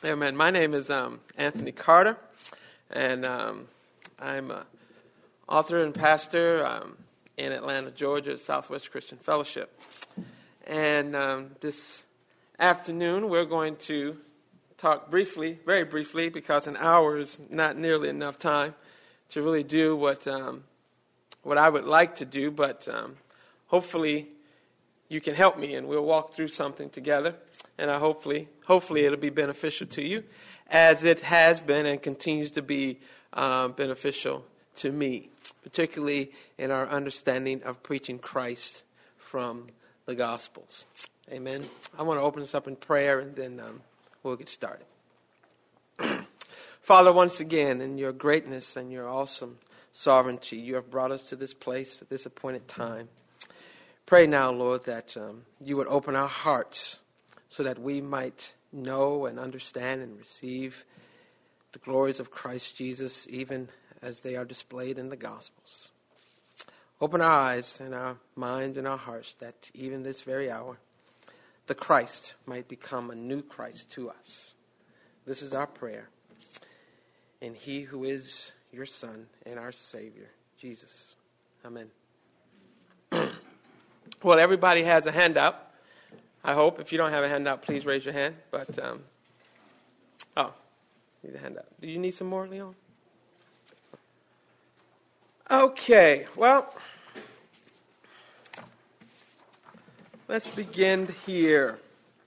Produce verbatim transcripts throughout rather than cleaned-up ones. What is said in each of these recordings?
Amen. My name is um, Anthony Carter, and um, I'm an author and pastor um, in Atlanta, Georgia, at Southwest Christian Fellowship. And um, this afternoon, we're going to talk briefly, very briefly, because an hour is not nearly enough time to really do what um, what I would like to do, but um, hopefully you can help me, and we'll walk through something together. And I hopefully, hopefully it'll be beneficial to you, as it has been and continues to be uh, beneficial to me, particularly in our understanding of preaching Christ from the Gospels. Amen. I want to open this up in prayer, and then um, we'll get started. Father, once again, in your greatness and your awesome sovereignty, you have brought us to this place at this appointed time. Pray now, Lord, that um, you would open our hearts so that we might know and understand and receive the glories of Christ Jesus, even as they are displayed in the Gospels. Open our eyes and our minds and our hearts that even this very hour, the Christ might become a new Christ to us. This is our prayer. In he who is your Son and our Savior, Jesus. Amen. Well, everybody has a handout, I hope. If you don't have a handout, please raise your hand. But, um, oh, need a handout. Do you need some more, Leon? Okay, well, let's begin here.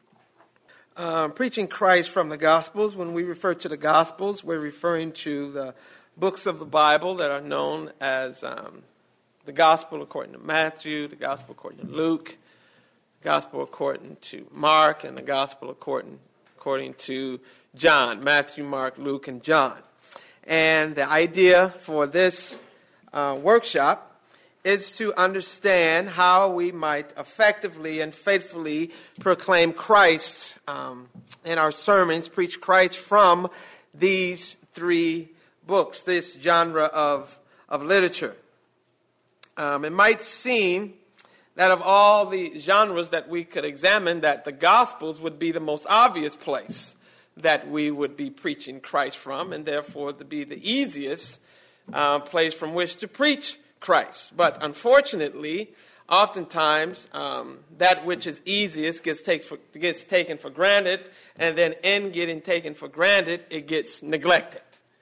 Um, preaching Christ from the Gospels. When we refer to the Gospels, we're referring to the books of the Bible that are known as um, the Gospel according to Matthew, the Gospel according to Luke, the Gospel according to Mark, and the Gospel according, according to John. Matthew, Mark, Luke, and John. And the idea for this uh, workshop is to understand how we might effectively and faithfully proclaim Christ um, in our sermons, preach Christ from these three books, this genre of, of literature. Um, it might seem that of all the genres that we could examine, that the Gospels would be the most obvious place that we would be preaching Christ from, and therefore to be the easiest uh, place from which to preach Christ. But unfortunately, oftentimes um, that which is easiest gets, takes for, gets taken for granted, and then in getting taken for granted, it gets neglected.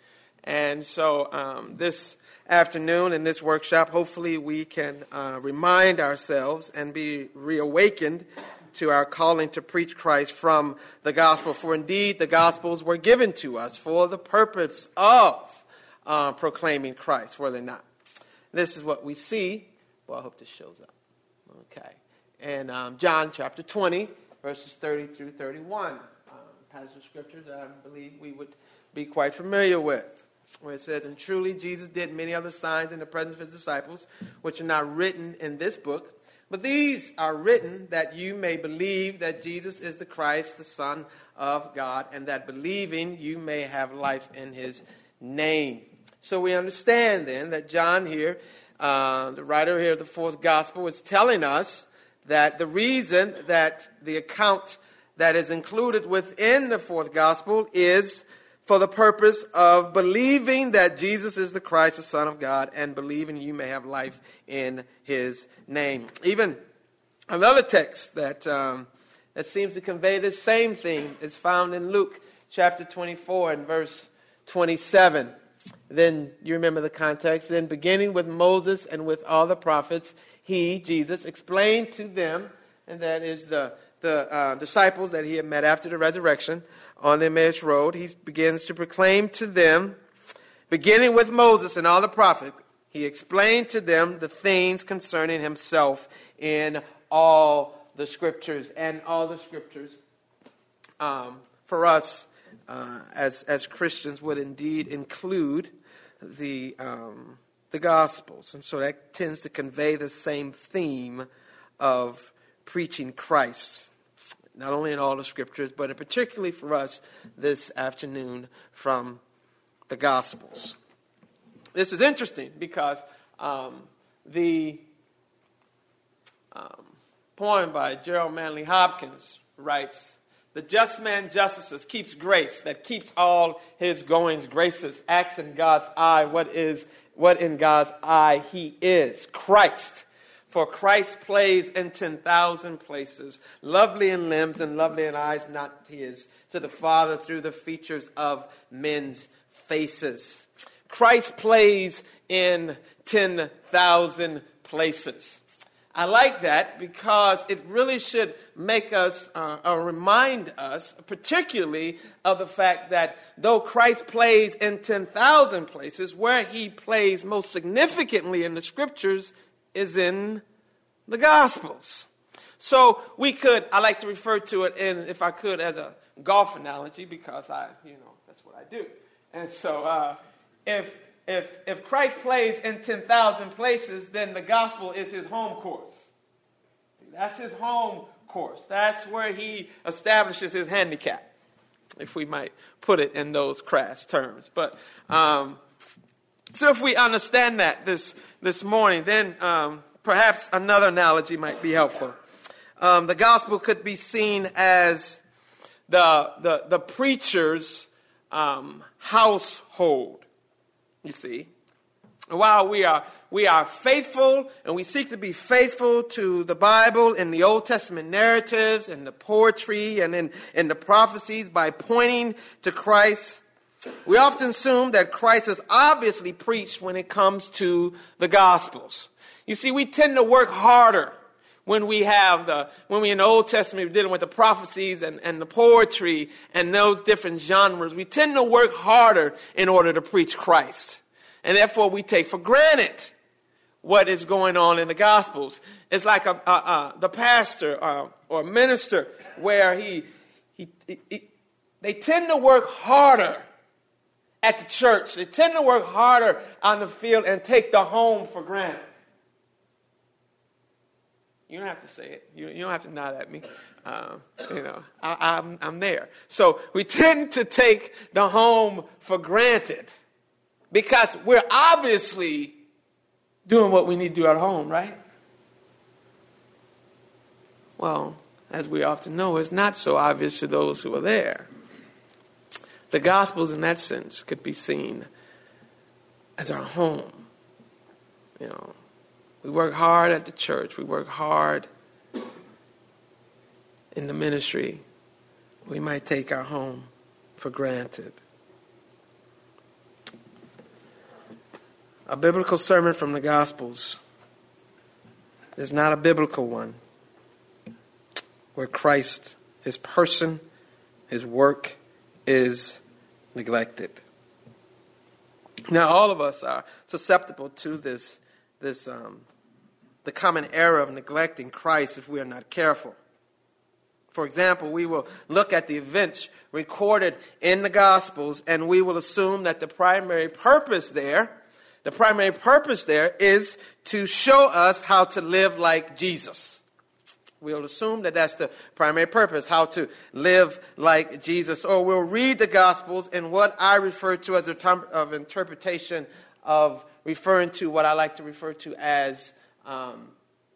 And so um, this afternoon in this workshop, hopefully we can uh, remind ourselves and be reawakened to our calling to preach Christ from the gospel. For indeed, the gospels were given to us for the purpose of uh, proclaiming Christ, were they not? This is what we see. Well, I hope this shows up. Okay. And um, John chapter twenty, verses thirty through thirty-one. Um, passage of scripture that I believe we would be quite familiar with, where it says, "And truly Jesus did many other signs in the presence of his disciples, which are not written in this book. But these are written that you may believe that Jesus is the Christ, the Son of God, and that believing you may have life in his name." So we understand then that John here, uh, the writer here of the fourth gospel, is telling us that the reason that the account that is included within the fourth gospel is for the purpose of believing that Jesus is the Christ, the Son of God, and believing you may have life in his name. Even another text that um, that seems to convey this same thing is found in Luke chapter twenty-four and verse twenty-seven. Then you remember the context. "Then beginning with Moses and with all the prophets, he, Jesus, explained to them," and that is the, the uh, disciples that he had met after the resurrection, on the Emmaus Road. He begins to proclaim to them, beginning with Moses and all the prophets, he explained to them the things concerning himself in all the scriptures. And all the scriptures, um, for us uh, as as Christians, would indeed include the um, the Gospels. And so that tends to convey the same theme of preaching Christ, not only in all the scriptures, but particularly for us this afternoon from the Gospels. This is interesting because um, the um, poem by Gerald Manley Hopkins writes The just man justices, keeps grace, that keeps all his goings gracious, acts in God's eye, what is, what in God's eye he is, Christ. For Christ plays in ten thousand places, lovely in limbs and lovely in eyes, not his, to the Father through the features of men's faces. Christ plays in ten thousand places. I like that because it really should make us, uh, or remind us, particularly of the fact that though Christ plays in ten thousand places, where he plays most significantly in the scriptures is in the Gospels. So we could, I like to refer to it in, if I could, as a golf analogy because I, you know, that's what I do. And so uh, if If if Christ plays in ten thousand places, then the gospel is his home course. That's his home course. That's where he establishes his handicap, if we might put it in those crass terms. But um, so if we understand that this this morning, then um, perhaps another analogy might be helpful. Um, the gospel could be seen as the the, the preacher's um, household. You see, while we are we are faithful and we seek to be faithful to the Bible and the Old Testament narratives and the poetry and in, in the prophecies by pointing to Christ, we often assume that Christ is obviously preached when it comes to the Gospels. You see, we tend to work harder when we have the, when we in the Old Testament, we're dealing with the prophecies and, and the poetry and those different genres. We tend to work harder in order to preach Christ. And therefore we take for granted what is going on in the Gospels. It's like a, a, a, the pastor uh, or minister where he, he, he, he, they tend to work harder at the church. They tend to work harder on the field and take the home for granted. You don't have to say it. You, you don't have to nod at me. Um, you know, I, I'm, I'm there. So we tend to take the home for granted because we're obviously doing what we need to do at home, right? Well, as we often know, it's not so obvious to those who are there. The Gospels, in that sense, could be seen as our home. You know, we work hard at the church. We work hard in the ministry. We might take our home for granted. A biblical sermon from the Gospels is not a biblical one where Christ, his person, his work is neglected. Now, all of us are susceptible to this, this um, the common error of neglecting Christ if we are not careful. For example, we will look at the events recorded in the Gospels and we will assume that the primary purpose there, the primary purpose there is to show us how to live like Jesus. We'll assume that that's the primary purpose, how to live like Jesus. Or we'll read the Gospels in what I refer to as a term of interpretation of referring to what I like to refer to as um,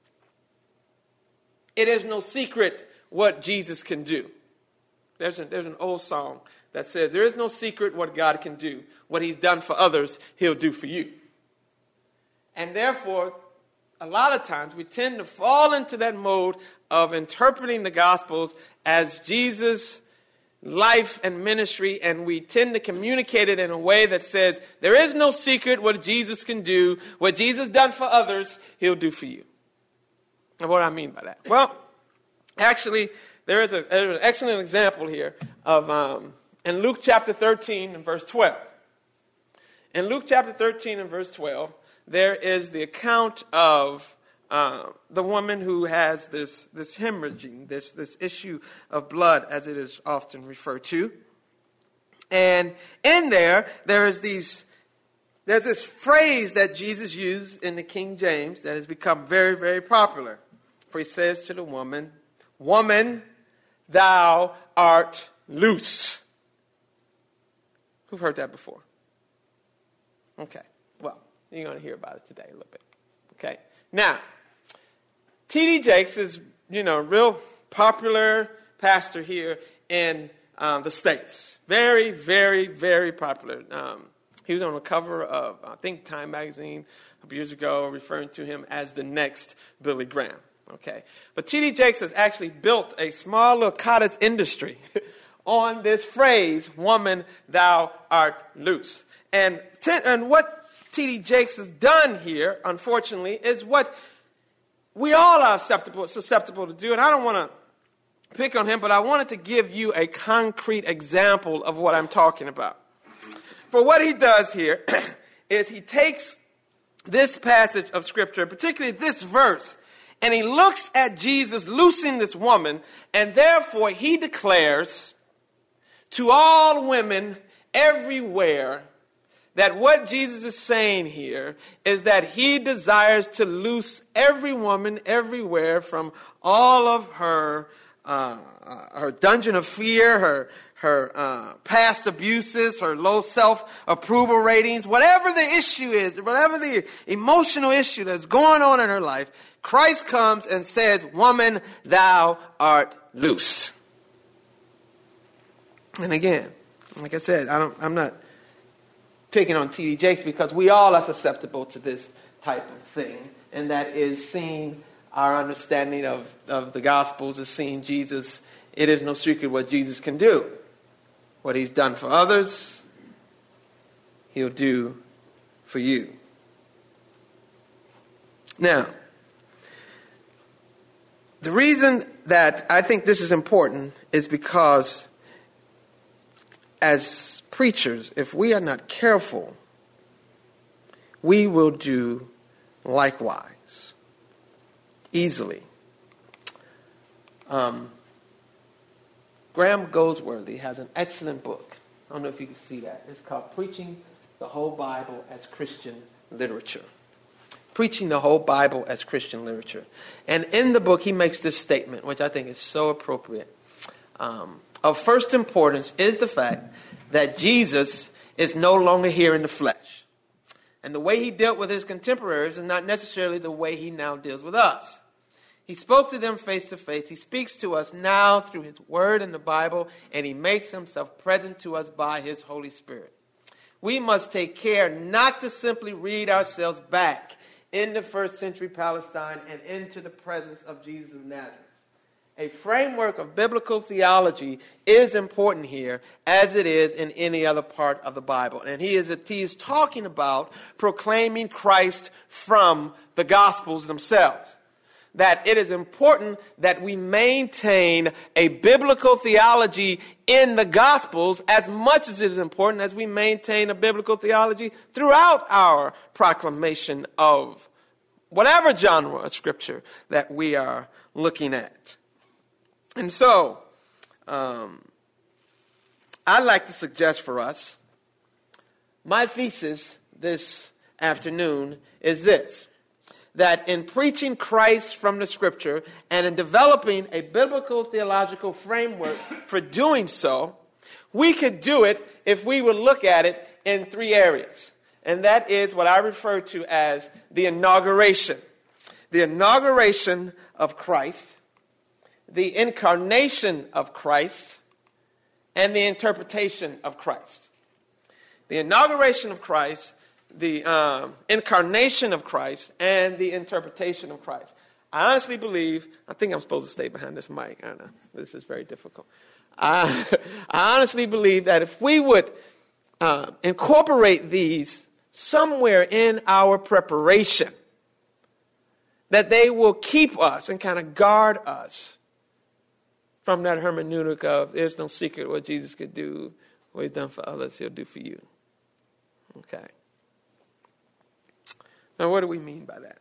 it is no secret what Jesus can do. There's, a, there's an old song that says, there is no secret what God can do. What he's done for others, he'll do for you. And therefore, a lot of times we tend to fall into that mode of interpreting the Gospels as Jesus' life and ministry, and we tend to communicate it in a way that says, there is no secret what Jesus can do. What Jesus done for others, he'll do for you. And what do I mean by that? Well, actually, there is, a, there's an excellent example here of um, in Luke chapter thirteen and verse twelve. In Luke chapter thirteen and verse twelve, there is the account of uh, the woman who has this, this hemorrhaging, this, this issue of blood, as it is often referred to. And in there, there is these, there's this phrase that Jesus used in the King James that has become very, very popular. For he says to the woman, "Woman, thou art loose." Who've heard that before? Okay, well, you're going to hear about it today a little bit. Okay, now, T D Jakes is, you know, a real popular pastor here in um, the States. Very, very, very popular. Um, he was on the cover of, I think, Time magazine a couple years ago, referring to him as the next Billy Graham. Okay, but T D Jakes has actually built a small little cottage industry on this phrase, "Woman, thou art loose." And, ten, and what T D Jakes has done here, unfortunately, is what we all are susceptible, susceptible to do. And I don't want to pick on him, but I wanted to give you a concrete example of what I'm talking about. For what he does here is he takes this passage of Scripture, particularly this verse, and he looks at Jesus loosing this woman, and therefore he declares to all women everywhere that what Jesus is saying here is that he desires to loose every woman everywhere from all of her uh, uh, her dungeon of fear, her her uh, past abuses, her low self-approval ratings, whatever the issue is, whatever the emotional issue that's going on in her life, Christ comes and says, "Woman, thou art loose." And again, like I said, I don't, I'm not picking on T D Jakes because we all are susceptible to this type of thing, and that is seeing our understanding of, of the Gospels is seeing Jesus. It is no secret what Jesus can do. What he's done for others, he'll do for you. Now, the reason that I think this is important is because as preachers, if we are not careful, we will do likewise, easily. Um, Graham Goldsworthy has an excellent book. I don't know if you can see that. It's called Preaching the Whole Bible as Christian Literature. Preaching the Whole Bible as Christian Literature. And in the book, he makes this statement, which I think is so appropriate. Um, of first importance is the fact that Jesus is no longer here in the flesh. And the way he dealt with his contemporaries is not necessarily the way he now deals with us. He spoke to them face to face. He speaks to us now through his word in the Bible, and he makes himself present to us by his Holy Spirit. We must take care not to simply read ourselves back into first century Palestine and into the presence of Jesus of Nazareth. A framework of biblical theology is important here, as it is in any other part of the Bible. And he is, he is talking about proclaiming Christ from the Gospels themselves. That it is important that we maintain a biblical theology in the Gospels as much as it is important as we maintain a biblical theology throughout our proclamation of whatever genre of Scripture that we are looking at. And so, um, I'd like to suggest for us, my thesis this afternoon is this: that in preaching Christ from the Scripture and in developing a biblical theological framework for doing so, we could do it if we would look at it in three areas. And that is what I refer to as the inauguration. The inauguration of Christ, the incarnation of Christ, and the interpretation of Christ. The inauguration of Christ, the um, incarnation of Christ, and the interpretation of Christ. I honestly believe, I think I'm supposed to stay behind this mic. I don't know. This is very difficult. I, I honestly believe that if we would uh, incorporate these somewhere in our preparation, that they will keep us and kind of guard us from that hermeneutic of there's no secret what Jesus could do, what he's done for others, he'll do for you. Okay. Now, what do we mean by that?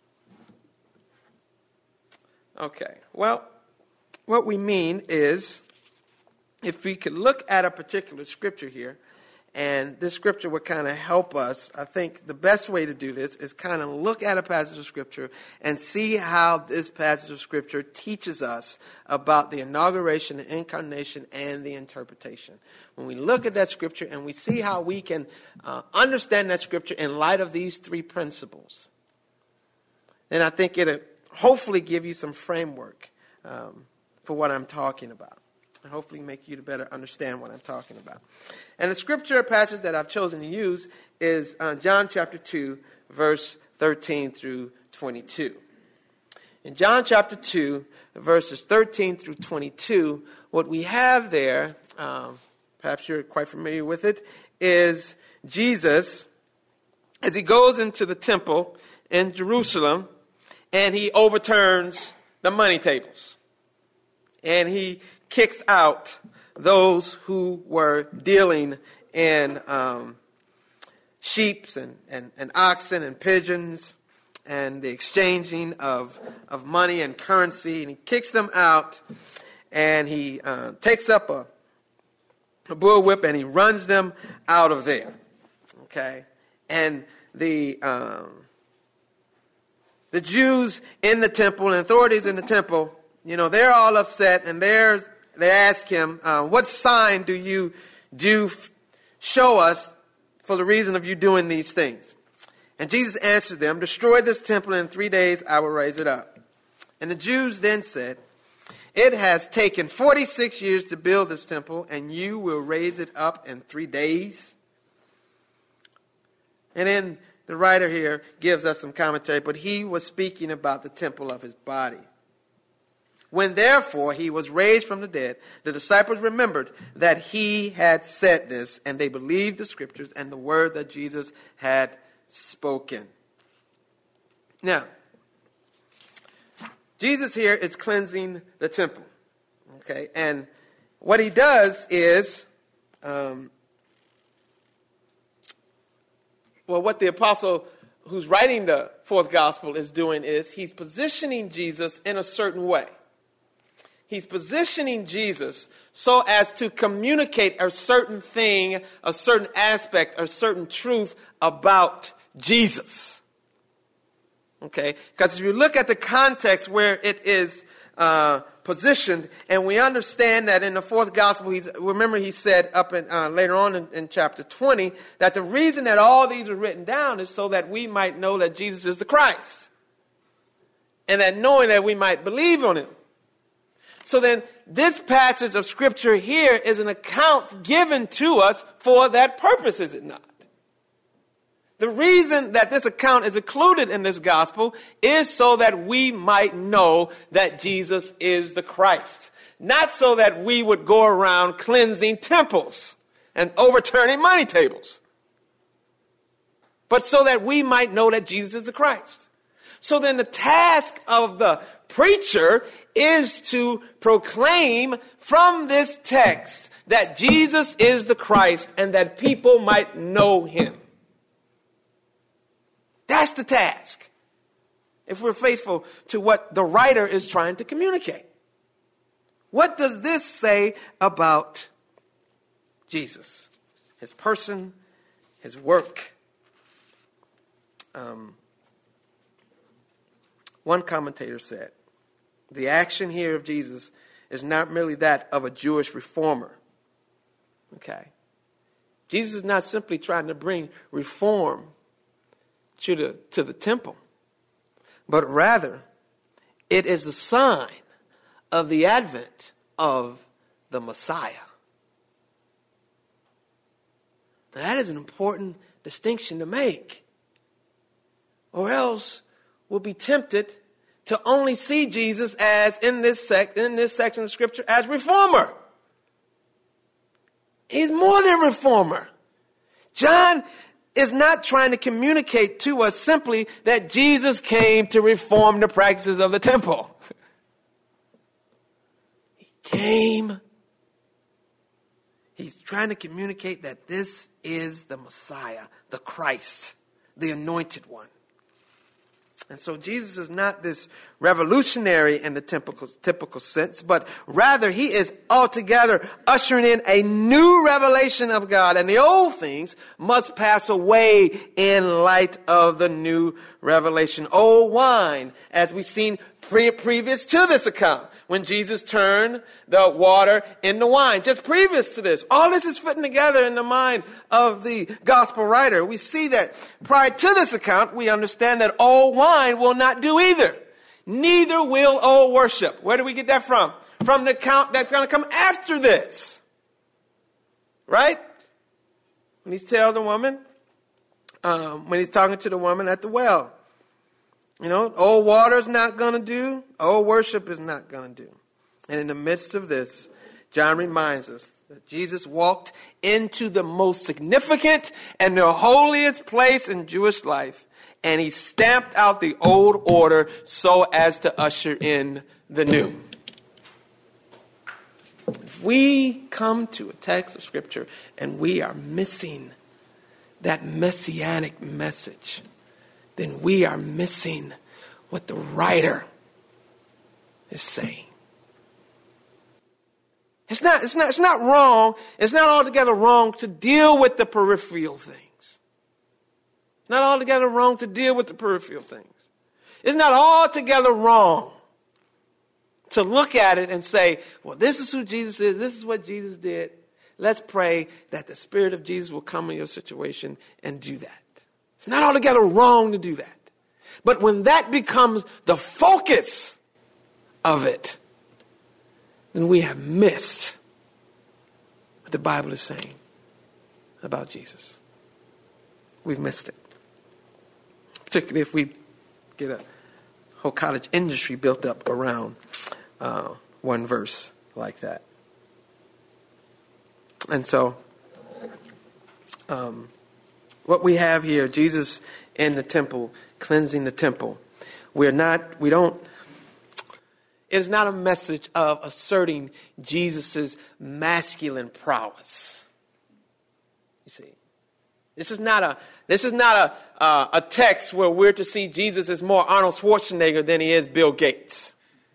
Okay. Well, what we mean is if we could look at a particular scripture here, and this scripture would kind of help us. I think the best way to do this is kind of look at a passage of scripture and see how this passage of scripture teaches us about the inauguration, the incarnation, and the interpretation. When we look at that scripture and we see how we can uh, understand that scripture in light of these three principles, then I think it'll hopefully give you some framework um, for what I'm talking about. and hopefully make you to better understand what I'm talking about. And the scripture passage that I've chosen to use is uh, John chapter two, verse thirteen through twenty-two. In John chapter two, verses thirteen through twenty-two, what we have there, um, perhaps you're quite familiar with it, is Jesus, as he goes into the temple in Jerusalem, and he overturns the money tables. And he kicks out those who were dealing in um, sheep and, and, and oxen and pigeons and the exchanging of, of money and currency. And he kicks them out, and he uh, takes up a, a bullwhip, and he runs them out of there. Okay? And the um, the Jews in the temple and authorities in the temple, you know, they're all upset, and they're, they ask him, uh, what sign do you do f- show us for the reason of you doing these things? And Jesus answered them, destroy this temple, and in three days I will raise it up. And the Jews then said, it has taken forty-six years to build this temple, and you will raise it up in three days? And then the writer here gives us some commentary, but he was speaking about the temple of his body. When therefore he was raised from the dead, the disciples remembered that he had said this, and they believed the scriptures and the word that Jesus had spoken. Now, Jesus here is cleansing the temple. Okay, and what he does is, um, well, what the apostle who's writing the fourth gospel is doing is he's positioning Jesus in a certain way. He's positioning Jesus so as to communicate a certain thing, a certain aspect, a certain truth about Jesus. Okay? Because if you look at the context where it is uh, positioned, and we understand that in the fourth gospel, he's, remember he said up in, uh, later on in, in chapter twenty, that the reason that all these are written down is so that we might know that Jesus is the Christ. And that knowing that we might believe on him. So then, this passage of Scripture here is an account given to us for that purpose, is it not? The reason that this account is included in this gospel is so that we might know that Jesus is the Christ. Not so that we would go around cleansing temples and overturning money tables. But so that we might know that Jesus is the Christ. So then the task of the preacher is to proclaim from this text that Jesus is the Christ and that people might know him. That's the task, if we're faithful to what the writer is trying to communicate. What does this say about Jesus, his person, his work? Um, one commentator said, the action here of Jesus is not merely that of a Jewish reformer. Okay. Jesus is not simply trying to bring reform to the, to the temple, but rather it is a sign of the advent of the Messiah. Now, that is an important distinction to make, or else we'll be tempted to only see Jesus as, in this sec- in this section of Scripture, as reformer. He's more than reformer. John is not trying to communicate to us simply that Jesus came to reform the practices of the temple. He came. He's trying to communicate that this is the Messiah, the Christ, the anointed one. And so Jesus is not this revolutionary in the typical, typical sense, but rather he is altogether ushering in a new revelation of God. And the old things must pass away in light of the new revelation. Old wine, as we've seen pre- previous to this account, when Jesus turned the water into wine. Just previous to this. All this is fitting together in the mind of the gospel writer. We see that prior to this account, we understand that old wine will not do either. Neither will old worship. Where do we get that from? from the account that's going to come after this. Right? When he's telling the woman, um, when he's talking to the woman at the well. You know, old water is not going to do. Old worship is not going to do. And in the midst of this, John reminds us that Jesus walked into the most significant and the holiest place in Jewish life, and he stamped out the old order so as to usher in the new. If we come to a text of Scripture and we are missing that messianic message, then we are missing what the writer is saying. It's not, it's not, it's not wrong. It's not altogether wrong to deal with the peripheral things. It's not altogether wrong to deal with the peripheral things. It's not altogether wrong to look at it and say, well, this is who Jesus is. This is what Jesus did. Let's pray that the Spirit of Jesus will come in your situation and do that. It's not altogether wrong to do that. But when that becomes the focus of it, then we have missed what the Bible is saying about Jesus. We've missed it. Particularly if we get a whole cottage industry built up around uh, one verse like that. And so, um, what we have here, Jesus in the temple, cleansing the temple. We're not, we don't, it is not a message of asserting Jesus' masculine prowess. You see, this is not a, this is not a, uh, a text where we're to see Jesus as more Arnold Schwarzenegger than he is Bill Gates.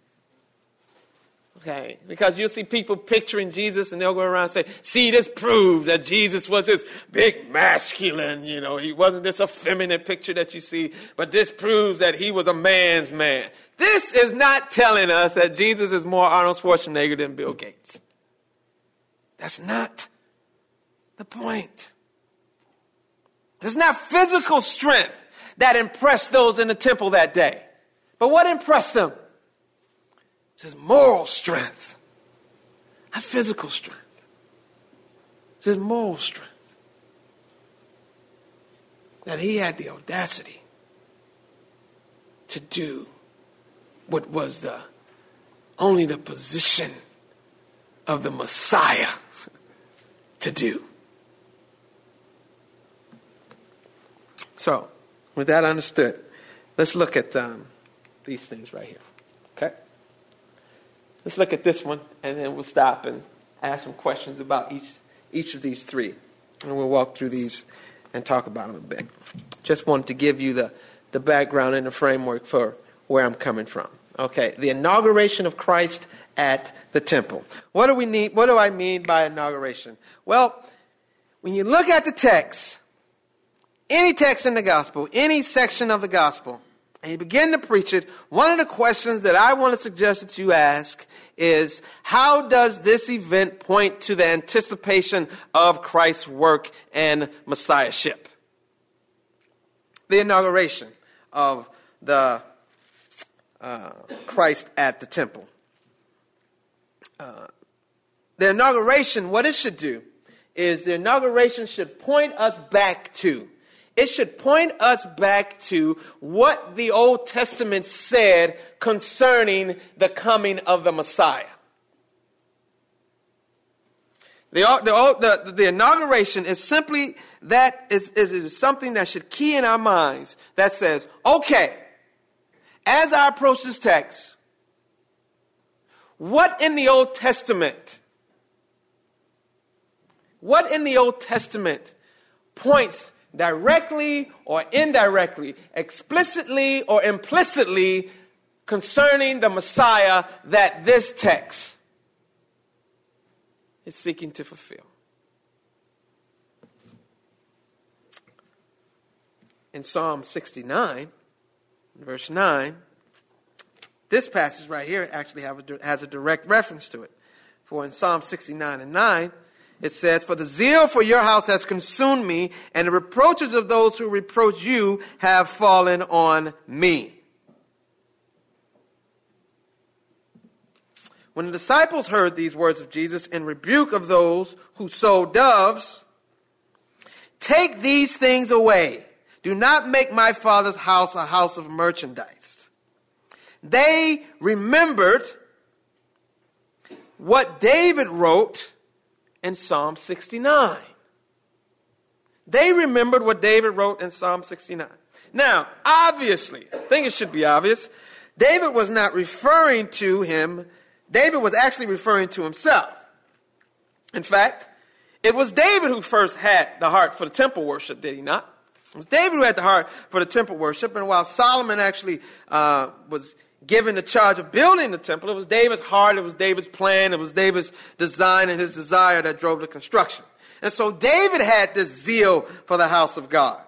Okay, because you'll see people picturing Jesus and they'll go around and say, see, this proves that Jesus was this big masculine, you know, he wasn't this effeminate picture that you see, but this proves that he was a man's man. This is not telling us that Jesus is more Arnold Schwarzenegger than Bill Gates. That's not the point. It's not physical strength that impressed those in the temple that day. But what impressed them? It says moral strength, not physical strength. It says moral strength. That he had the audacity to do what was the only the position of the Messiah to do. So, with that understood, let's look at um, these things right here. Okay? Let's look at this one, and then we'll stop and ask some questions about each each of these three. And we'll walk through these and talk about them a bit. Just wanted to give you the, the background and the framework for where I'm coming from. Okay, the inauguration of Christ at the temple. What do we need? What do I mean by inauguration? Well, when you look at the text, any text in the gospel, any section of the gospel, and you begin to preach it, one of the questions that I want to suggest that you ask is, how does this event point to the anticipation of Christ's work and messiahship? The inauguration of the uh, Christ at the temple. Uh, the inauguration, what it should do, is the inauguration should point us back to It should point us back to what the Old Testament said concerning the coming of the Messiah. The, the, the, the inauguration is simply that is, is, is something that should key in our minds that says, okay, as I approach this text, what in the Old Testament, what in the Old Testament points directly or indirectly, explicitly or implicitly concerning the Messiah that this text is seeking to fulfill? In Psalm sixty-nine, verse nine, this passage right here actually have a, has a direct reference to it. For in Psalm sixty-nine and nine, it says, for the zeal for your house has consumed me, and the reproaches of those who reproach you have fallen on me. When the disciples heard these words of Jesus in rebuke of those who sold doves, "Take these things away. Do not make my Father's house a house of merchandise," they remembered what David wrote in Psalm sixty-nine. They remembered what David wrote in Psalm sixty-nine. Now, obviously, I think it should be obvious, David was not referring to him. David was actually referring to himself. In fact, it was David who first had the heart for the temple worship, did he not? It was David who had the heart for the temple worship, and while Solomon actually uh, was given the charge of building the temple, it was David's heart, it was David's plan, it was David's design and his desire that drove the construction. And so David had this zeal for the house of God.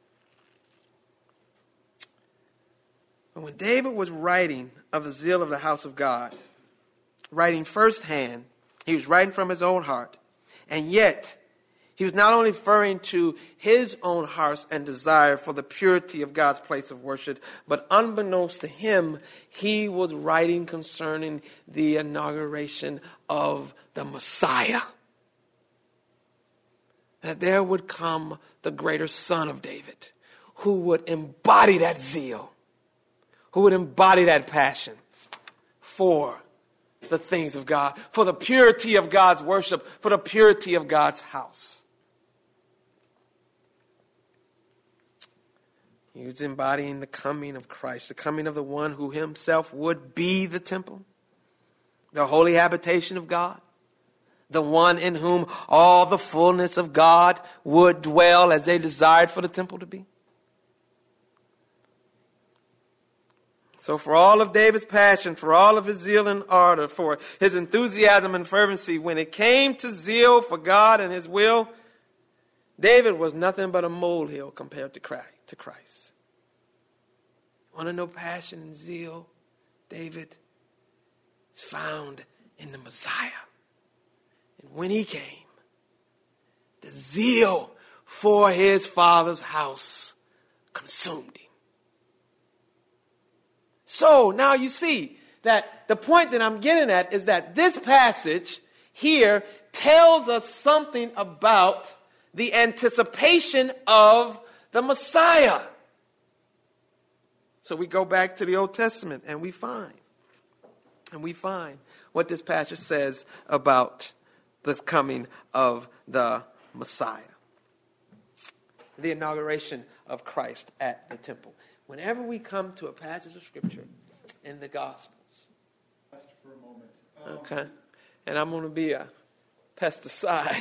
And when David was writing of the zeal of the house of God, writing firsthand, he was writing from his own heart. And yet, he was not only referring to his own heart and desire for the purity of God's place of worship, but unbeknownst to him, he was writing concerning the inauguration of the Messiah. That there would come the greater son of David, who would embody that zeal, who would embody that passion for the things of God, for the purity of God's worship, for the purity of God's house. He was embodying the coming of Christ, the coming of the one who himself would be the temple, the holy habitation of God, the one in whom all the fullness of God would dwell as they desired for the temple to be. So for all of David's passion, for all of his zeal and ardor, for his enthusiasm and fervency, when it came to zeal for God and his will, David was nothing but a molehill compared to Christ. Want to know passion and zeal? David is found in the Messiah. And when he came, the zeal for his Father's house consumed him. So now you see that the point that I'm getting at is that this passage here tells us something about the anticipation of the Messiah. So we go back to the Old Testament and we find, and we find what this passage says about the coming of the Messiah. The inauguration of Christ at the temple. Whenever we come to a passage of Scripture in the Gospels. For a moment. Um, Okay. And I'm going to be a pesticide.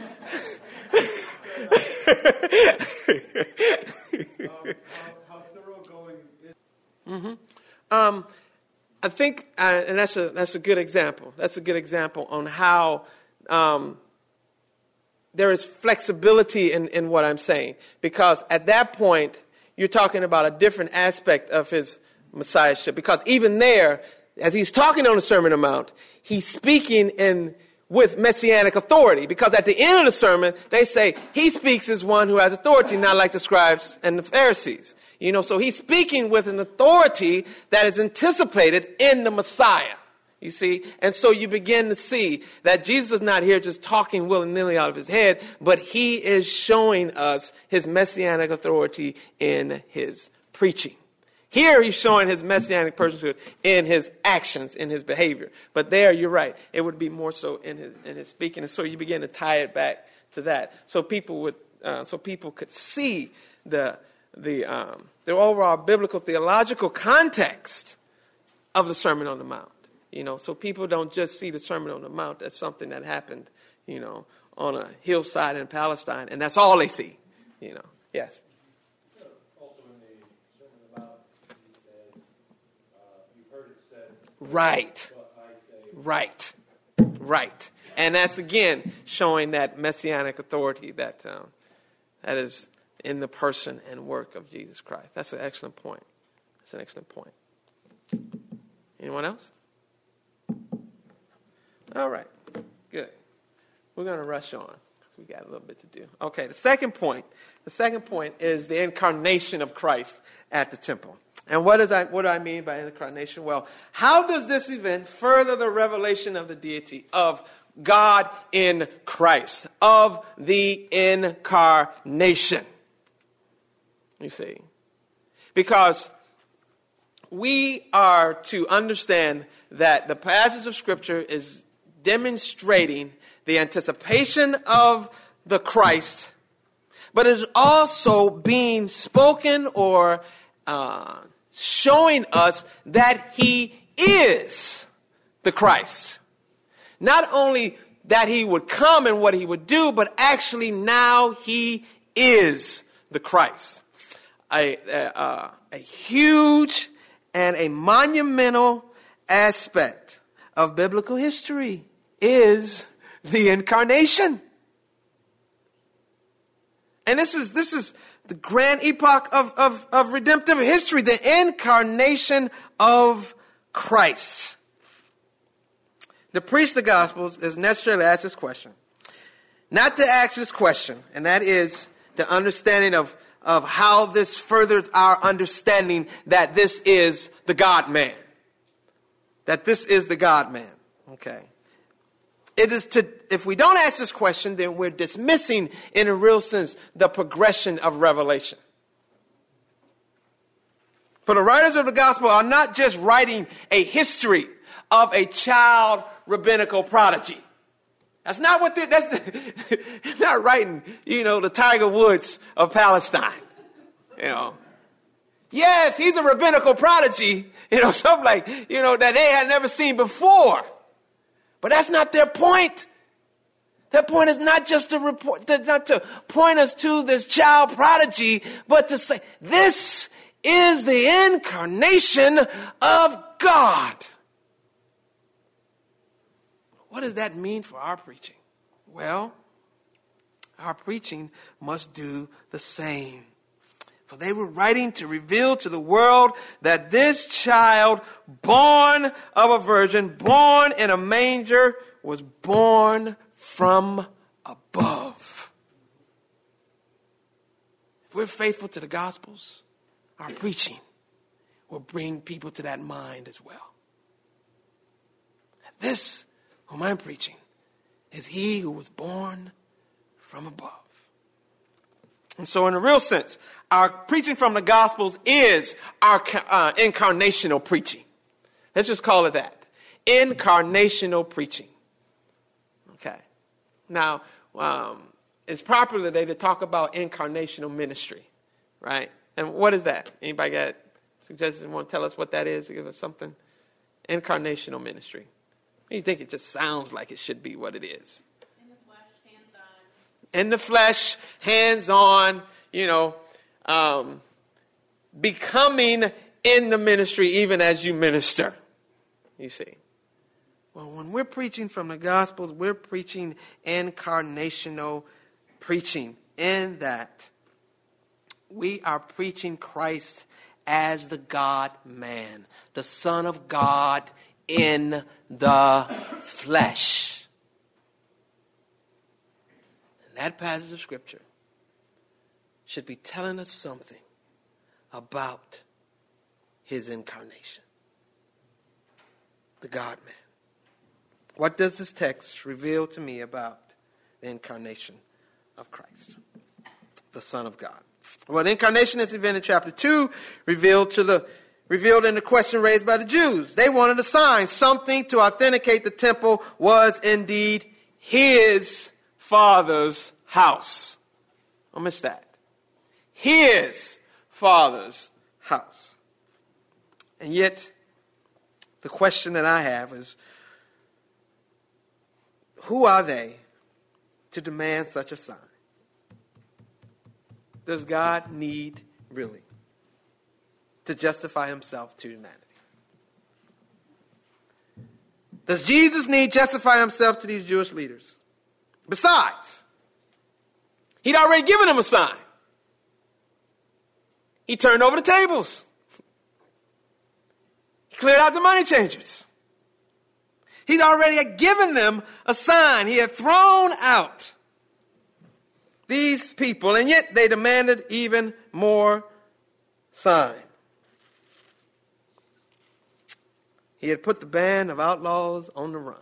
um, how, how thorough going is... Mm-hmm. Um, I think, uh, and that's a that's a good example. That's a good example on how um, there is flexibility in, in what I'm saying. Because at that point, you're talking about a different aspect of his messiahship. Because even there, as he's talking on the Sermon on the Mount, he's speaking in with messianic authority. Because at the end of the sermon, they say he speaks as one who has authority, not like the scribes and the Pharisees. You know, so he's speaking with an authority that is anticipated in the Messiah. You see? And so you begin to see that Jesus is not here just talking willy-nilly out of his head, but he is showing us his messianic authority in his preaching. Here he's showing his messianic personhood in his actions, in his behavior. But there, you're right, it would be more so in his, in his speaking. And so you begin to tie it back to that. So people would, uh, so people could see the the um, the overall biblical theological context of the Sermon on the Mount. You know, so people don't just see the Sermon on the Mount as something that happened, you know, on a hillside in Palestine, and that's all they see. You know, yes. Also in the Sermon on the Mount, he says, uh, "You've heard it said." Right. But I say. Right. Right. And that's again showing that messianic authority that um, that is in the person and work of Jesus Christ. That's an excellent point. That's an excellent point. Anyone else? All right. Good. We're going to rush on. we got a little bit to do. Okay, the second point. The second point is the incarnation of Christ at the temple. And what does I what do I mean by incarnation? Well, how does this event further the revelation of the deity of God in Christ, of the incarnation? You see, because we are to understand that the passage of Scripture is demonstrating the anticipation of the Christ, but is also being spoken or uh, showing us that he is the Christ. Not only that he would come and what he would do, but actually now he is the Christ. A, a, uh, a huge and a monumental aspect of biblical history is the incarnation. And this is this is the grand epoch of, of, of redemptive history, the incarnation of Christ. To preach the Gospels is necessary to ask this question. Not to ask this question, and that is the understanding of, of how this furthers our understanding that this is the God-man. That this is the God-man. Okay. It is to, if we don't ask this question, then we're dismissing, in a real sense, the progression of revelation. For the writers of the gospel are not just writing a history of a child rabbinical prodigy. That's not what they, that's the, not writing, you know, the Tiger Woods of Palestine. You know. Yes, he's a rabbinical prodigy, you know, something like, you know, that they had never seen before. But that's not their point. Their point is not just to report, to, not to point us to this child prodigy, but to say, this is the incarnation of God. What does that mean for our preaching? Well, our preaching must do the same. For they were writing to reveal to the world that this child, born of a virgin, born in a manger, was born from above. If we're faithful to the Gospels, our preaching will bring people to that mind as well. This, whom I'm preaching, is he who was born from above. And so in a real sense, our preaching from the Gospels is our uh, incarnational preaching. Let's just call it that. Incarnational preaching. Okay. Now, um, it's popular today to talk about incarnational ministry, right? And what is that? Anybody got suggestions? Want to tell us what that is? Give us something. Incarnational ministry. You think it just sounds like it should be what it is? In the flesh, hands-on, you know, um, becoming in the ministry even as you minister, you see. Well, when we're preaching from the Gospels, we're preaching incarnational preaching, in that we are preaching Christ as the God-man, the Son of God in the flesh. That passage of Scripture should be telling us something about his incarnation. The God-man. What does this text reveal to me about the incarnation of Christ, the Son of God? Well, the incarnation is event in chapter two, revealed to the revealed in the question raised by the Jews. They wanted a sign, something to authenticate the temple was indeed his Father's house. I missed that. His Father's house. And yet, the question that I have is, who are they to demand such a sign? Does God need, really, to justify himself to humanity? Does Jesus need to justify himself to these Jewish leaders? Besides, he'd already given them a sign. He turned over the tables. He cleared out the money changers. He'd already given them a sign. He had thrown out these people, and yet they demanded even more sign. He had put the band of outlaws on the run.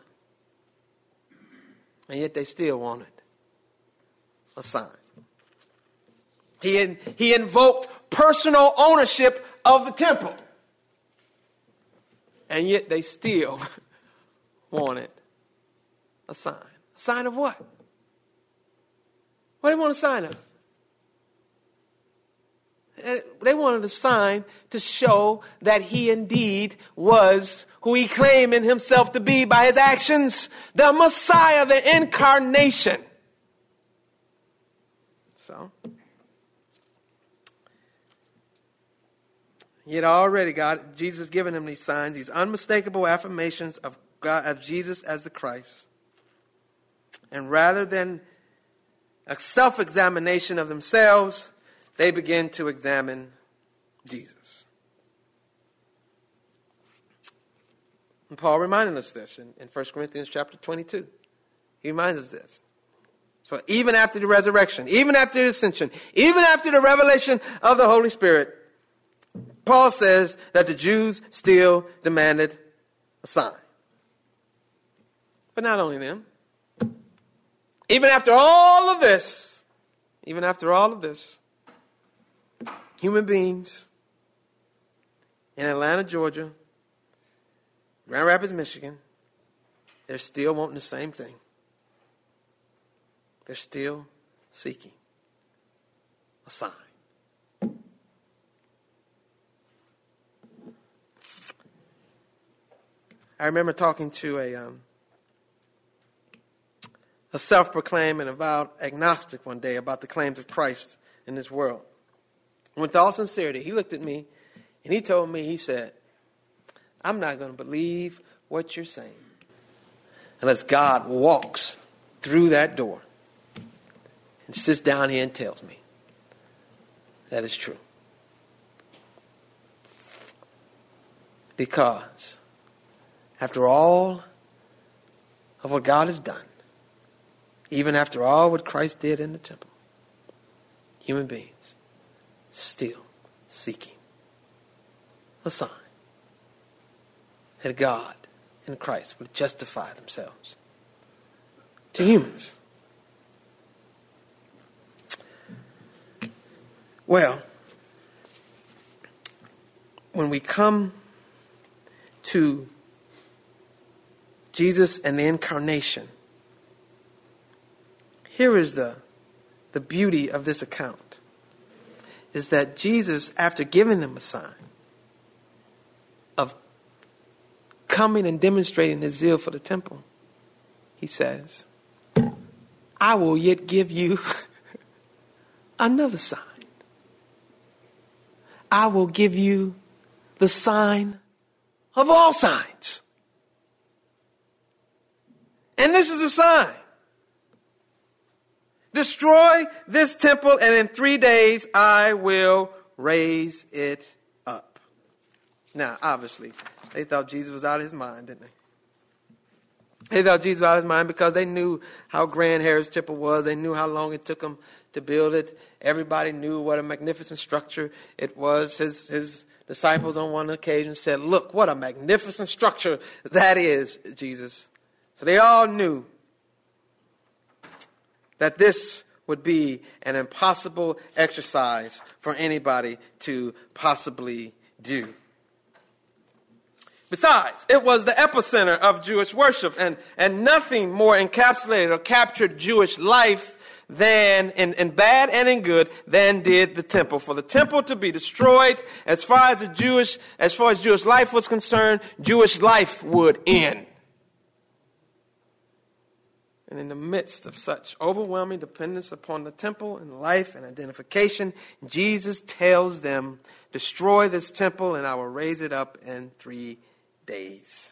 And yet they still wanted a sign. He, in, he invoked personal ownership of the temple. And yet they still wanted a sign. A sign of what? What do they want a sign of? They wanted a sign to show that he indeed was who he claimed in himself to be by his actions, the Messiah, the incarnation. So, yet already God, Jesus given him these signs, these unmistakable affirmations of God, of Jesus as the Christ. And rather than a self-examination of themselves, they begin to examine Jesus. And Paul reminded us this in, in First Corinthians chapter twenty-two. He reminds us this. So even after the resurrection, even after the ascension, even after the revelation of the Holy Spirit, Paul says that the Jews still demanded a sign. But not only them. Even after all of this, even after all of this, human beings in Atlanta, Georgia, Grand Rapids, Michigan, they're still wanting the same thing. They're still seeking a sign. I remember talking to a um, a self-proclaimed and avowed agnostic one day about the claims of Christ in this world. With all sincerity, he looked at me and he told me, he said, I'm not going to believe what you're saying unless God walks through that door and sits down here and tells me that is true. Because after all of what God has done, even after all what Christ did in the temple, human beings still seeking a sign that God and Christ would justify themselves to humans. Well, when we come to Jesus and the incarnation, here is the, the beauty of this account, is that Jesus, after giving them a sign of coming and demonstrating his zeal for the temple, he says, I will yet give you another sign. I will give you the sign of all signs. And this is a sign. Destroy this temple, and in three days I will raise it up. Now, obviously, they thought Jesus was out of his mind, didn't they? They thought Jesus was out of his mind because they knew how grand Herod's temple was. They knew how long it took him to build it. Everybody knew what a magnificent structure it was. His, his disciples on one occasion said, look, what a magnificent structure that is, Jesus. So they all knew that this would be an impossible exercise for anybody to possibly do. Besides, it was the epicenter of Jewish worship, and, and nothing more encapsulated or captured Jewish life than in, in bad and in good than did the temple. For the temple to be destroyed, as far as the Jewish, as far as Jewish life was concerned, Jewish life would end. And in the midst of such overwhelming dependence upon the temple and life and identification, Jesus tells them, destroy this temple and I will raise it up in three days.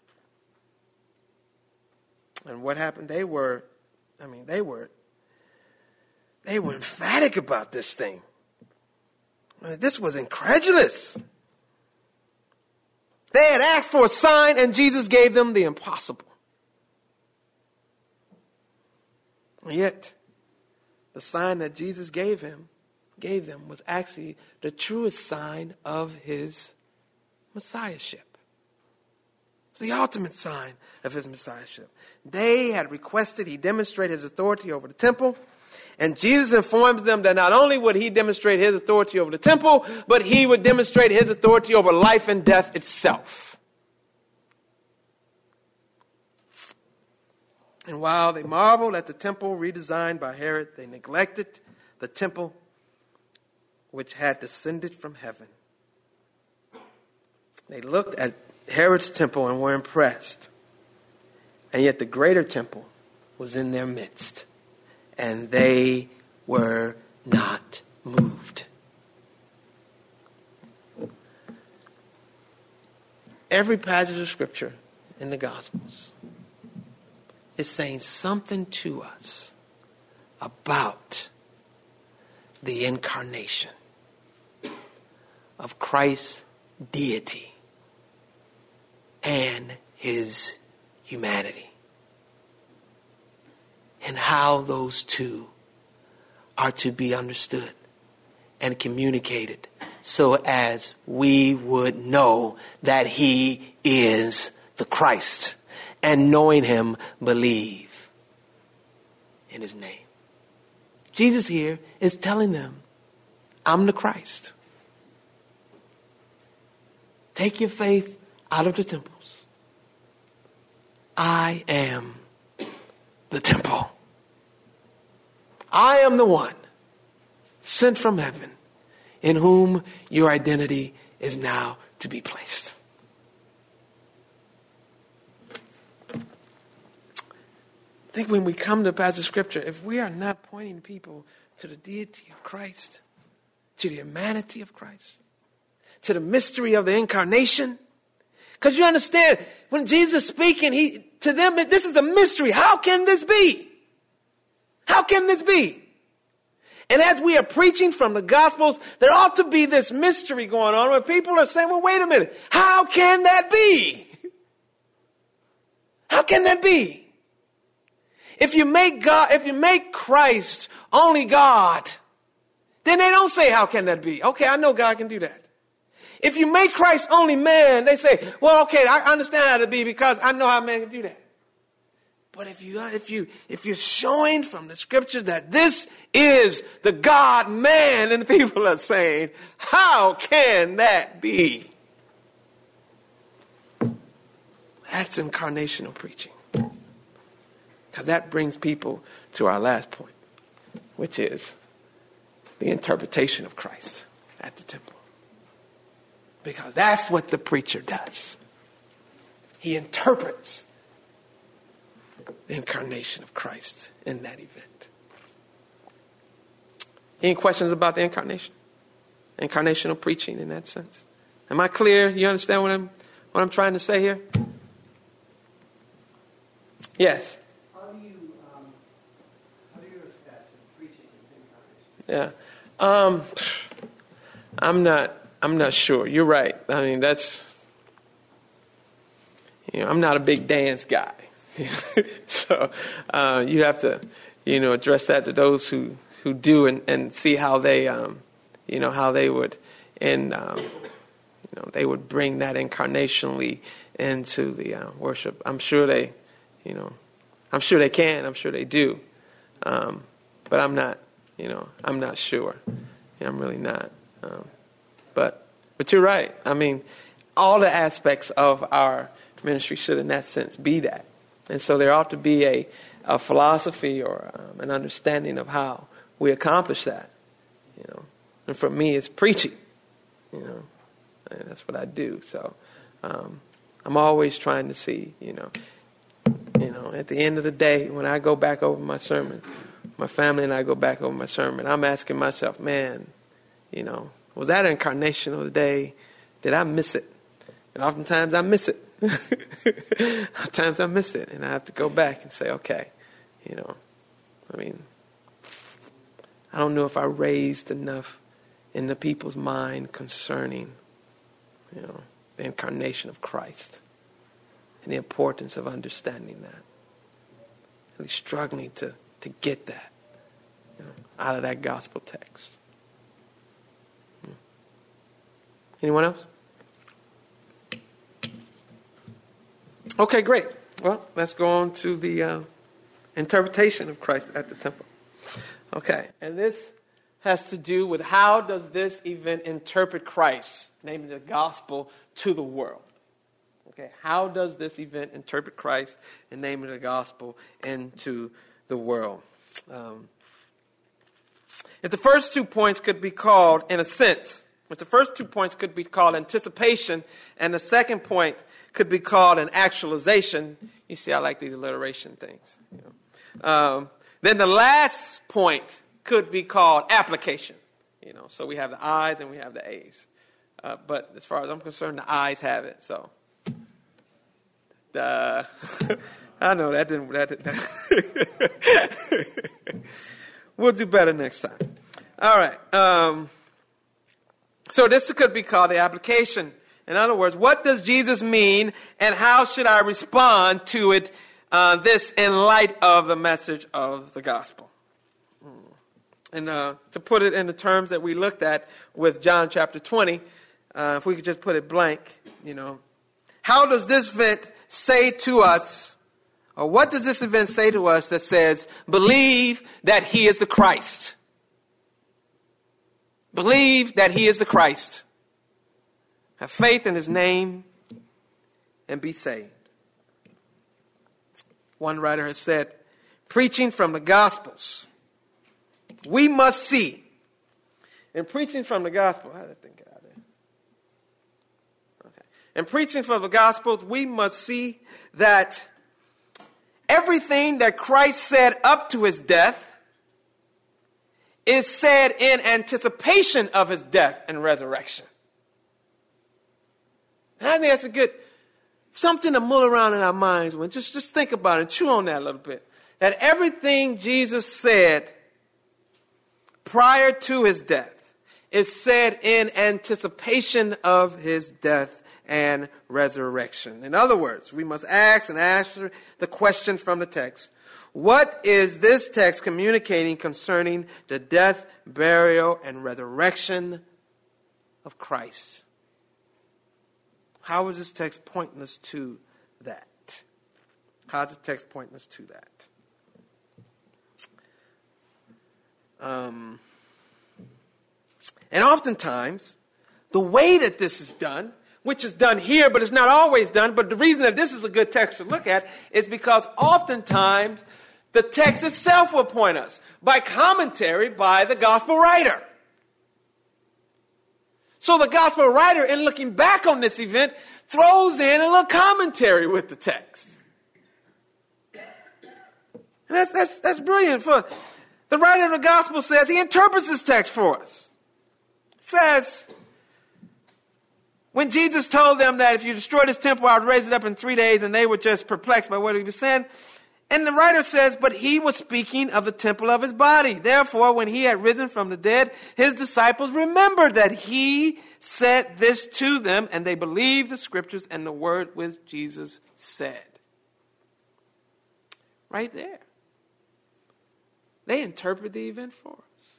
And what happened? They were, I mean, they were, they were emphatic about this thing. I mean, this was incredulous. They had asked for a sign and Jesus gave them the impossible. And yet, the the sign that Jesus gave him, gave them was actually the truest sign of his messiahship. It's the ultimate sign of his messiahship. They had requested he demonstrate his authority over the temple, and Jesus informs them that not only would he demonstrate his authority over the temple, but he would demonstrate his authority over life and death itself. And while they marveled at the temple redesigned by Herod, they neglected the temple which had descended from heaven. They looked at Herod's temple and were impressed. And yet the greater temple was in their midst, and they were not moved. Every passage of Scripture in the Gospels is saying something to us about the incarnation of Christ's deity and his humanity, and how those two are to be understood and communicated so as we would know that he is the Christ, and knowing him, believe in his name. Jesus here is telling them, I'm the Christ. Take your faith out of the temples. I am the temple. I am the one sent from heaven in whom your identity is now to be placed. I think when we come to a passage of Scripture, if we are not pointing people to the deity of Christ, to the humanity of Christ, to the mystery of the incarnation, because you understand, when Jesus is speaking, he, to them, this is a mystery. How can this be? How can this be? And as we are preaching from the Gospels, there ought to be this mystery going on where people are saying, well, wait a minute. How can that be? How can that be? If you make God, if you make Christ only God, then they don't say, how can that be? Okay, I know God can do that. If you make Christ only man, they say, well, okay, I understand how to be because I know how man can do that. But if you if you if you're showing from the Scripture that this is the God man, and the people are saying, how can that be? That's incarnational preaching. Because that brings people to our last point, which is the interpretation of Christ at the temple. Because that's what the preacher does. He interprets the incarnation of Christ in that event. Any questions about the incarnation? Incarnational preaching in that sense. Am I clear? You understand what I'm what I'm trying to say here? Yes. How do you um, how do you respect preaching its incarnation? Yeah. Um, I'm not I'm not sure. You're right. I mean, that's, you know, I'm not a big dance guy. so uh, you have to, you know, address that to those who, who do and, and see how they, um, you know, how they would, and, um, you know, they would bring that incarnationally into the uh, worship. I'm sure they, you know, I'm sure they can. I'm sure they do. Um, but I'm not, you know, I'm not sure. Yeah, I'm really not. Um, But but you're right. I mean, all the aspects of our ministry should in that sense be that. And so there ought to be a, a philosophy or um, an understanding of how we accomplish that. You know, and for me, it's preaching. You know, and that's what I do. So um, I'm always trying to see, you know, you know, at the end of the day, when I go back over my sermon, my family and I go back over my sermon, I'm asking myself, man, you know, was that incarnation of the day? Did I miss it? And oftentimes I miss it. Sometimes I miss it. And I have to go back and say, okay, you know, I mean, I don't know if I raised enough in the people's mind concerning, you know, the incarnation of Christ and the importance of understanding that. Really struggling to, to get that. You know, out of that gospel text. Anyone else? Okay, great. Well, let's go on to the uh, interpretation of Christ at the temple. Okay, and this has to do with how does this event interpret Christ, namely the gospel, to the world. Okay, how does this event interpret Christ and namely the gospel into the world? Um, if the first two points could be called, in a sense, if the first two points could be called anticipation, and the second point could be called an actualization. You see, I like these alliteration things. You know. Um, then the last point could be called application. You know, so we have the I's and we have the A's. Uh, but as far as I'm concerned, the I's have it. So, the I know that didn't. That didn't. We'll do better next time. All right. Um, so this could be called the application. In other words, what does Jesus mean, and how should I respond to it? Uh, this in light of the message of the gospel. And uh, to put it in the terms that we looked at with John chapter twenty, uh, if we could just put it blank, you know, how does this event say to us, or what does this event say to us that says, believe that he is the Christ? Believe that he is the Christ. Have faith in his name and be saved. One writer has said, preaching from the Gospels, we must see. In preaching from the Gospel, how did that thing get out of there? Okay. In preaching from the Gospels, we must see that everything that Christ said up to his death is said in anticipation of his death and resurrection. And I think that's a good, something to mull around in our minds with. Just, just think about it, chew on that a little bit. That everything Jesus said prior to his death is said in anticipation of his death and resurrection. In other words, we must ask and answer the question from the text. What is this text communicating concerning the death, burial, and resurrection of Christ? How is this text pointing us to that? How is the text pointing us to that? Um, and oftentimes, the way that this is done, which is done here, but it's not always done, but the reason that this is a good text to look at is because oftentimes the text itself will point us by commentary by the gospel writer. So the gospel writer, in looking back on this event, throws in a little commentary with the text. And that's, that's, that's brilliant. For the writer of the gospel says, he interprets this text for us. It says, when Jesus told them that if you destroy this temple, I would raise it up in three days, and they were just perplexed by what he was saying. And the writer says, but he was speaking of the temple of his body. Therefore, when he had risen from the dead, his disciples remembered that he said this to them, and they believed the scriptures and the word which Jesus said. Right there. They interpret the event for us.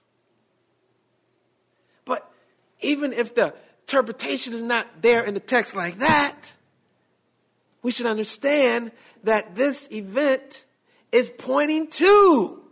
But even if the interpretation is not there in the text like that, we should understand that this event is pointing to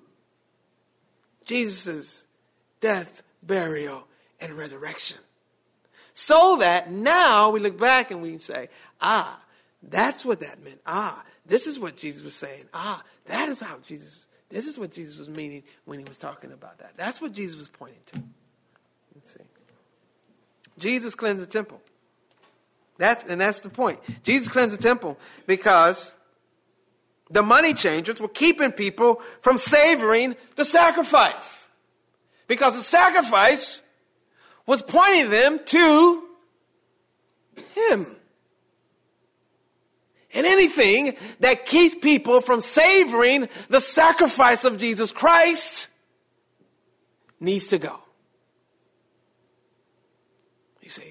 Jesus' death, burial, and resurrection. So that now we look back and we can say, ah, that's what that meant. Ah, this is what Jesus was saying. Ah, that is how Jesus, this is what Jesus was meaning when he was talking about that. That's what Jesus was pointing to. Let's see. Jesus cleansed the temple. That's, and that's the point. Jesus cleansed the temple because the money changers were keeping people from savoring the sacrifice. Because the sacrifice was pointing them to him. And anything that keeps people from savoring the sacrifice of Jesus Christ needs to go. You see,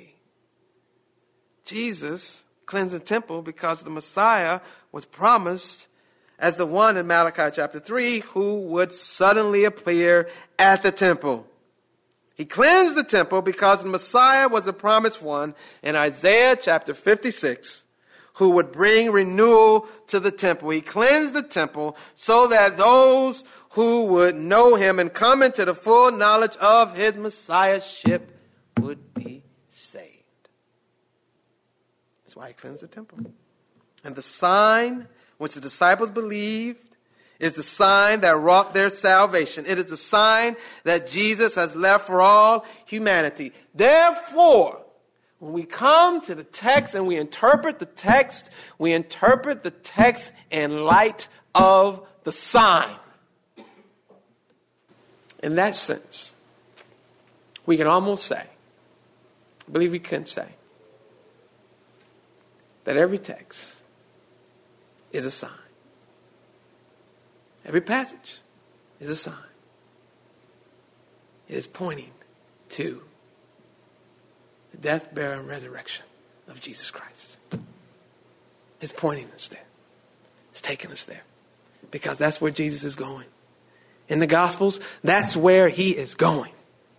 Jesus cleansed the temple because the Messiah was promised as the one in Malachi chapter three who would suddenly appear at the temple. He cleansed the temple because the Messiah was the promised one in Isaiah chapter fifty-six, who would bring renewal to the temple. He cleansed the temple so that those who would know him and come into the full knowledge of his messiahship would be saved. That's why he cleansed the temple. And the sign which the disciples believed is the sign that wrought their salvation. It is the sign that Jesus has left for all humanity. Therefore, when we come to the text and we interpret the text, we interpret the text in light of the sign. In that sense, we can almost say, I believe we can say, that every text is a sign. Every passage is a sign. It is pointing to the death, burial, and resurrection of Jesus Christ. It's pointing us there. It's taking us there. Because that's where Jesus is going. In the Gospels, that's where he is going.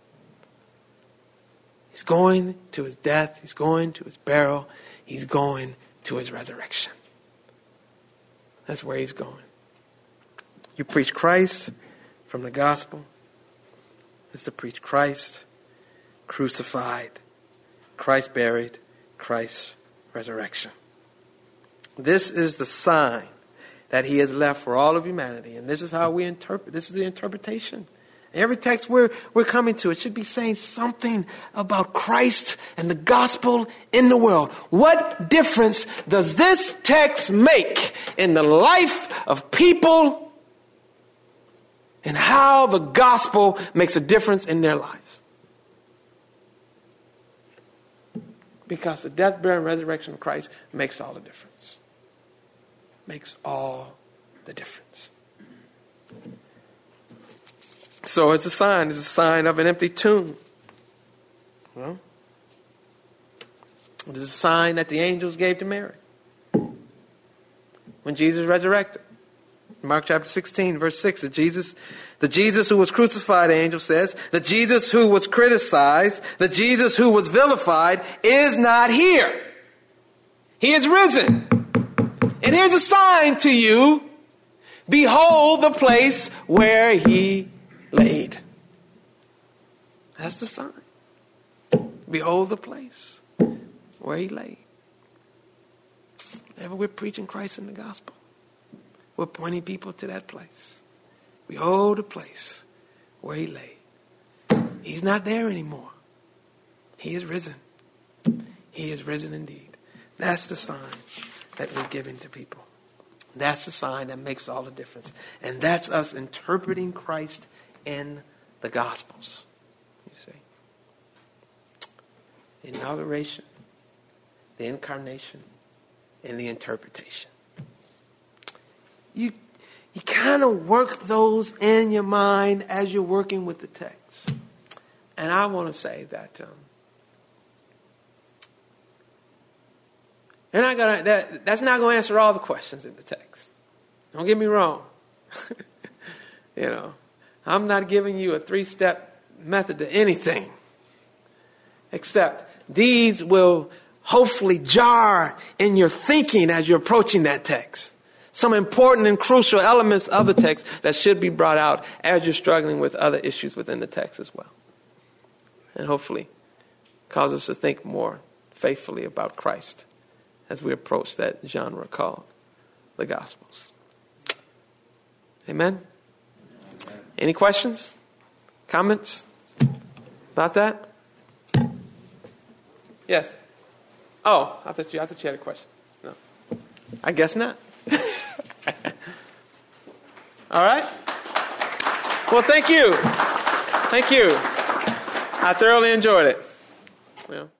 He's going to his death. He's going to his burial. He's going to his resurrection. That's where he's going. You preach Christ from the gospel is to preach Christ crucified, Christ buried, Christ's resurrection. This is the sign that he has left for all of humanity. And this is how we interpret. This is the interpretation. Every text we're, we're coming to, it should be saying something about Christ and the gospel in the world. What difference does this text make in the life of people and how the gospel makes a difference in their lives? Because the death, burial, and resurrection of Christ makes all the difference. Makes all the difference. So it's a sign. It's a sign of an empty tomb. Well, it is a sign that the angels gave to Mary when Jesus resurrected. Mark chapter sixteen, verse six, the Jesus, the Jesus who was crucified, the angel says, the Jesus who was criticized, the Jesus who was vilified is not here. He is risen. And here's a sign to you. Behold the place where he laid. That's the sign. Behold the place where he laid. Whenever we're preaching Christ in the gospel, we're pointing people to that place. Behold the place where he lay. He's not there anymore. He is risen. He is risen indeed. That's the sign that we're giving to people. That's the sign that makes all the difference. And that's us interpreting Christ in the Gospels. You see. The inauguration, the incarnation, and the interpretation. You, you kind of work those in your mind as you're working with the text. And I want to say that um, they're not gonna, that, that's not going to answer all the questions in the text. Don't get me wrong. You know, I'm not giving you a three-step method to anything. Except these will hopefully jar in your thinking as you're approaching that text. Some important and crucial elements of the text that should be brought out as you're struggling with other issues within the text as well. And hopefully cause us to think more faithfully about Christ as we approach that genre called the Gospels. Amen? Amen. Any questions? Comments about that? Yes. Oh, I thought you I thought you had a question. No. I guess not. All right. Well, thank you. Thank you. I thoroughly enjoyed it. Yeah.